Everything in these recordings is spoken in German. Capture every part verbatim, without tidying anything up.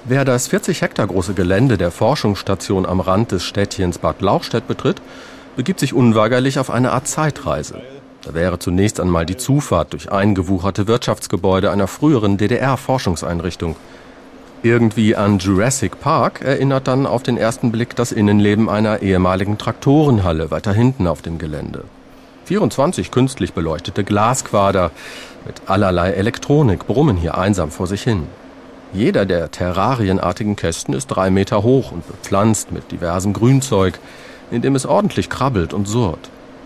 Wer das vierzig Hektar große Gelände der Forschungsstation am Rand des Städtchens Bad Lauchstädt betritt, begibt sich unweigerlich auf eine Art Zeitreise. Da wäre zunächst einmal die Zufahrt durch eingewucherte Wirtschaftsgebäude einer früheren D D R-Forschungseinrichtung. Irgendwie an Jurassic Park erinnert dann auf den ersten Blick das Innenleben einer ehemaligen Traktorenhalle weiter hinten auf dem Gelände. vierundzwanzig künstlich beleuchtete Glasquader mit allerlei Elektronik brummen hier einsam vor sich hin. Jeder der terrarienartigen Kästen ist drei Meter hoch und bepflanzt mit diversem Grünzeug, in dem es ordentlich krabbelt und surrt.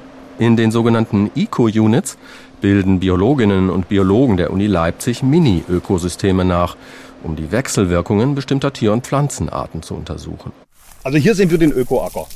In den sogenannten Eco-Units bilden Biologinnen und Biologen der Uni Leipzig Mini-Ökosysteme nach, um die Wechselwirkungen bestimmter Tier- und Pflanzenarten zu untersuchen. Also hier sehen wir den Ökoacker.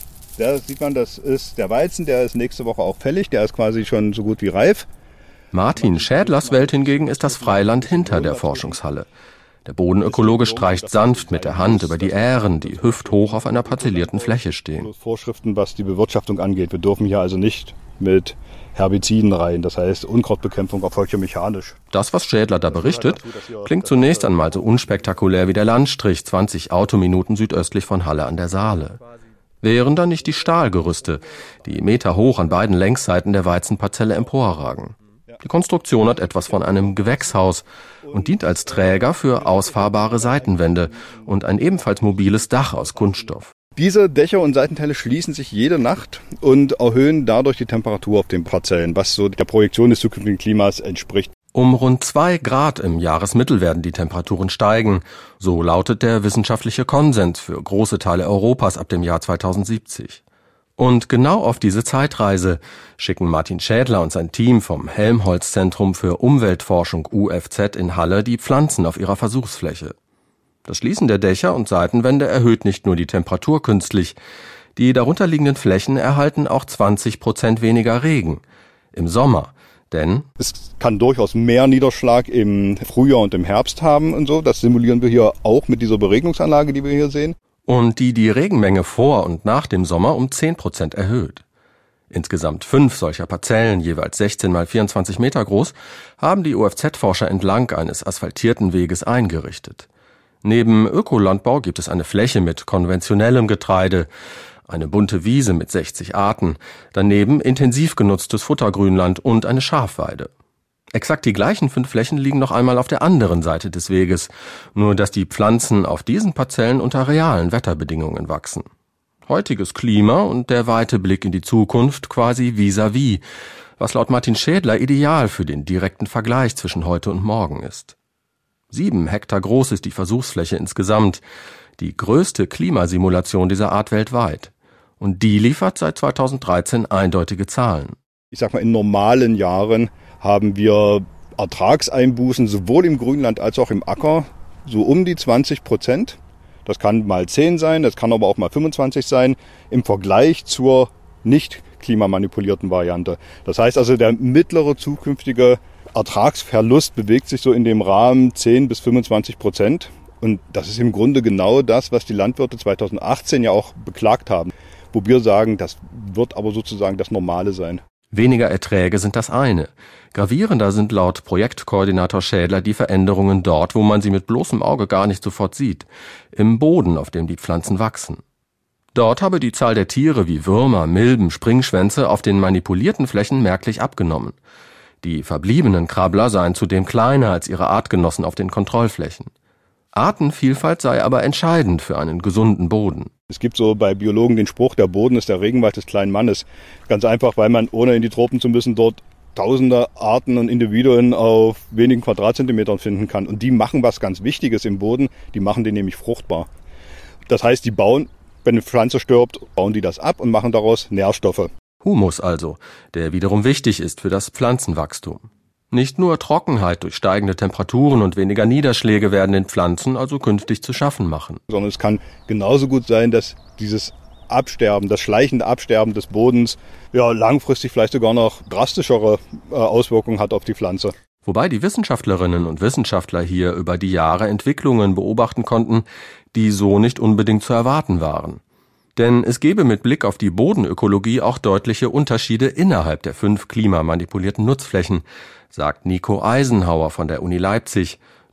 Da sieht man, das ist der Weizen, der ist nächste Woche auch fällig, der ist quasi schon so gut wie reif. Martin Schädlers Welt hingegen ist das Freiland hinter der Forschungshalle. Der Bodenökologe streicht sanft mit der Hand über die Ähren, die hüfthoch auf einer parzellierten Fläche stehen. Vorschriften, was die Bewirtschaftung angeht. Wir dürfen hier also nicht mit Herbiziden rein, das heißt Unkrautbekämpfung erfolgt hier mechanisch. Das, was Schädler da berichtet, klingt zunächst einmal so unspektakulär wie der Landstrich zwanzig Autominuten südöstlich von Halle an der Saale. Wären da nicht die Stahlgerüste, die meterhoch an beiden Längsseiten der Weizenparzelle emporragen. Die Konstruktion hat etwas von einem Gewächshaus und dient als Träger für ausfahrbare Seitenwände und ein ebenfalls mobiles Dach aus Kunststoff. Diese Dächer und Seitenteile schließen sich jede Nacht und erhöhen dadurch die Temperatur auf den Parzellen, was so der Projektion des zukünftigen Klimas entspricht. Um rund zwei Grad im Jahresmittel werden die Temperaturen steigen. So lautet der wissenschaftliche Konsens für große Teile Europas ab dem Jahr zweitausendsiebzig. Und genau auf diese Zeitreise schicken Martin Schädler und sein Team vom Helmholtz-Zentrum für Umweltforschung U F Z in Halle die Pflanzen auf ihrer Versuchsfläche. Das Schließen der Dächer und Seitenwände erhöht nicht nur die Temperatur künstlich, die darunterliegenden Flächen erhalten auch zwanzig Prozent weniger Regen im Sommer. Denn es kann durchaus mehr Niederschlag im Frühjahr und im Herbst haben und so. Das simulieren wir hier auch mit dieser Beregnungsanlage, die wir hier sehen. Und die die Regenmenge vor und nach dem Sommer um zehn Prozent erhöht. Insgesamt fünf solcher Parzellen, jeweils sechzehn mal vierundzwanzig Meter groß, haben die U F Z-Forscher entlang eines asphaltierten Weges eingerichtet. Neben Ökolandbau gibt es eine Fläche mit konventionellem Getreide, eine bunte Wiese mit sechzig Arten, daneben intensiv genutztes Futtergrünland und eine Schafweide. Exakt die gleichen fünf Flächen liegen noch einmal auf der anderen Seite des Weges, nur dass die Pflanzen auf diesen Parzellen unter realen Wetterbedingungen wachsen. Heutiges Klima und der weite Blick in die Zukunft quasi vis-à-vis, was laut Martin Schädler ideal für den direkten Vergleich zwischen heute und morgen ist. Sieben Hektar groß ist die Versuchsfläche insgesamt, die größte Klimasimulation dieser Art weltweit. Und die liefert seit zweitausenddreizehn eindeutige Zahlen. Ich sag mal, in normalen Jahren haben wir Ertragseinbußen sowohl im Grünland als auch im Acker, so um die zwanzig Prozent. Das kann mal zehn sein, das kann aber auch mal fünfundzwanzig sein, im Vergleich zur nicht klimamanipulierten Variante. Das heißt also, der mittlere zukünftige Ertragsverlust bewegt sich so in dem Rahmen zehn bis fünfundzwanzig Prozent. Und das ist im Grunde genau das, was die Landwirte zweitausendachtzehn ja auch beklagt haben. Wo wir sagen, das wird aber sozusagen das Normale sein. Weniger Erträge sind das eine. Gravierender sind laut Projektkoordinator Schädler die Veränderungen dort, wo man sie mit bloßem Auge gar nicht sofort sieht. Im Boden, auf dem die Pflanzen wachsen. Dort habe die Zahl der Tiere wie Würmer, Milben, Springschwänze auf den manipulierten Flächen merklich abgenommen. Die verbliebenen Krabbler seien zudem kleiner als ihre Artgenossen auf den Kontrollflächen. Artenvielfalt sei aber entscheidend für einen gesunden Boden. Es gibt so bei Biologen den Spruch, der Boden ist der Regenwald des kleinen Mannes. Ganz einfach, weil man, ohne in die Tropen zu müssen, dort tausende Arten und Individuen auf wenigen Quadratzentimetern finden kann. Und die machen was ganz Wichtiges im Boden, die machen den nämlich fruchtbar. Das heißt, die bauen, wenn eine Pflanze stirbt, bauen die das ab und machen daraus Nährstoffe. Humus also, der wiederum wichtig ist für das Pflanzenwachstum. Nicht nur Trockenheit durch steigende Temperaturen und weniger Niederschläge werden den Pflanzen also künftig zu schaffen machen. Sondern es kann genauso gut sein, dass dieses Absterben, das schleichende Absterben des Bodens ja langfristig vielleicht sogar noch drastischere äh, Auswirkungen hat auf die Pflanze. Wobei die Wissenschaftlerinnen und Wissenschaftler hier über die Jahre Entwicklungen beobachten konnten, die so nicht unbedingt zu erwarten waren. Denn es gebe mit Blick auf die Bodenökologie auch deutliche Unterschiede innerhalb der fünf klimamanipulierten Nutzflächen, sagt Nico Eisenhauer von der Uni Leipzig,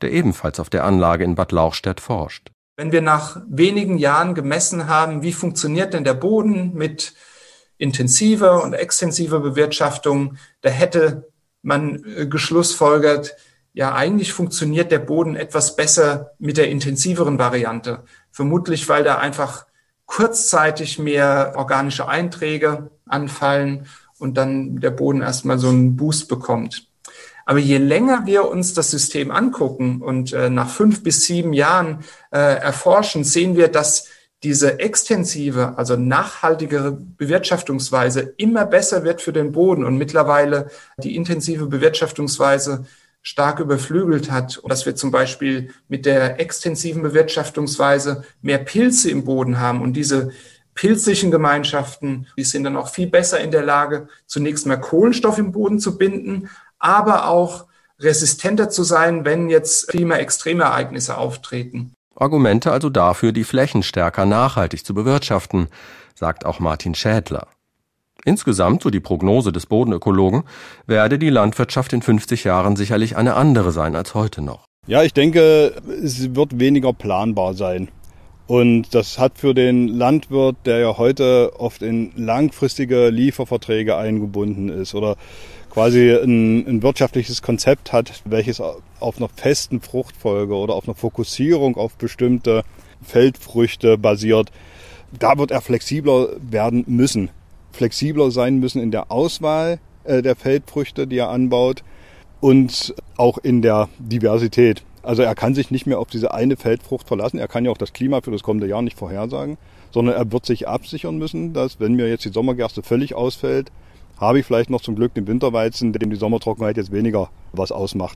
der ebenfalls auf der Anlage in Bad Lauchstädt forscht. Wenn wir nach wenigen Jahren gemessen haben, wie funktioniert denn der Boden mit intensiver und extensiver Bewirtschaftung, da hätte man geschlussfolgert, ja, eigentlich funktioniert der Boden etwas besser mit der intensiveren Variante. Vermutlich, weil da einfach kurzzeitig mehr organische Einträge anfallen und dann der Boden erstmal so einen Boost bekommt. Aber je länger wir uns das System angucken und äh, nach fünf bis sieben Jahren äh, erforschen, sehen wir, dass diese extensive, also nachhaltigere Bewirtschaftungsweise immer besser wird für den Boden und mittlerweile die intensive Bewirtschaftungsweise stark überflügelt hat. Und dass wir zum Beispiel mit der extensiven Bewirtschaftungsweise mehr Pilze im Boden haben. Und diese pilzlichen Gemeinschaften, die sind dann auch viel besser in der Lage, zunächst mal Kohlenstoff im Boden zu binden, aber auch resistenter zu sein, wenn jetzt Klimaextremereignisse auftreten. Argumente also dafür, die Flächen stärker nachhaltig zu bewirtschaften, sagt auch Martin Schädler. Insgesamt, so die Prognose des Bodenökologen, werde die Landwirtschaft in fünfzig Jahren sicherlich eine andere sein als heute noch. Ja, ich denke, es wird weniger planbar sein. Und das hat für den Landwirt, der ja heute oft in langfristige Lieferverträge eingebunden ist oder quasi ein, ein wirtschaftliches Konzept hat, welches auf einer festen Fruchtfolge oder auf einer Fokussierung auf bestimmte Feldfrüchte basiert, da wird er flexibler werden müssen. Flexibler sein müssen in der Auswahl äh, der Feldfrüchte, die er anbaut und auch in der Diversität. Also er kann sich nicht mehr auf diese eine Feldfrucht verlassen. Er kann ja auch das Klima für das kommende Jahr nicht vorhersagen, sondern er wird sich absichern müssen, dass wenn mir jetzt die Sommergerste völlig ausfällt, habe ich vielleicht noch zum Glück den Winterweizen, dem die Sommertrockenheit jetzt weniger was ausmacht.